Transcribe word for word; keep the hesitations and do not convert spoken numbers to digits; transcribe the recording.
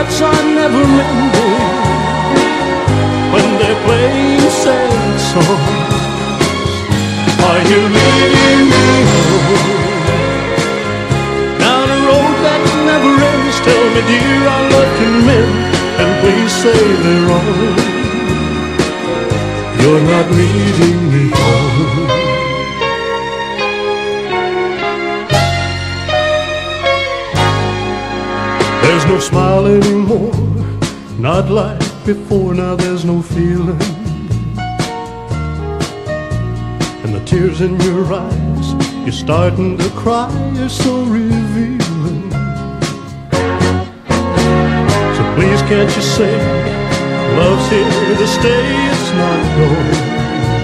nights are never ending when they're playing sad songs. Are you leading me home down a road that never ends? Tell me, dear, are lucky men, and please say they're wrong. You're not leading me home. There's no smile anymore, not like before. Now there's no feeling, and the tears in your eyes, you're starting to cry, you're so revealing. So please can't you say love's here to stay, it's not going.